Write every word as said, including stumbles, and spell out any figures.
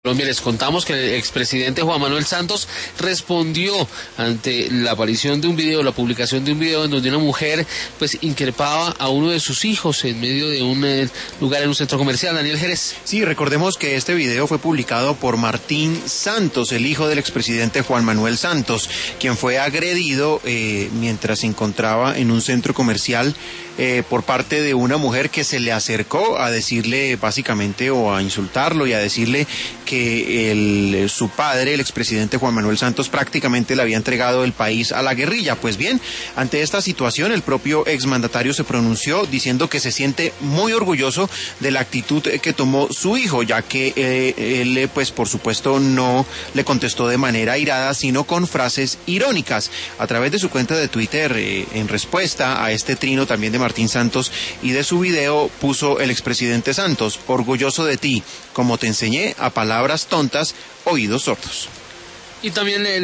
Colombia, les contamos que el expresidente Juan Manuel Santos respondió ante la aparición de un video, la publicación de un video en donde una mujer pues increpaba a uno de sus hijos en medio de un eh, lugar en un centro comercial. Daniel Jerez. Sí, recordemos que este video fue publicado por Martín Santos, el hijo del expresidente Juan Manuel Santos, quien fue agredido eh, mientras se encontraba en un centro comercial eh, por parte de una mujer que se le acercó a decirle básicamente o a insultarlo y a decirle que el, su padre, el expresidente Juan Manuel Santos, prácticamente le había entregado el país a la guerrilla. Pues bien, ante esta situación, el propio exmandatario se pronunció diciendo que se siente muy orgulloso de la actitud que tomó su hijo, ya que eh, él, pues por supuesto, no le contestó de manera airada, sino con frases irónicas. A través de su cuenta de Twitter, eh, en respuesta a este trino también de Martín Santos y de su video, puso el expresidente Santos: orgulloso de ti, como te enseñé, a palabras tontas, oídos sordos. Y también el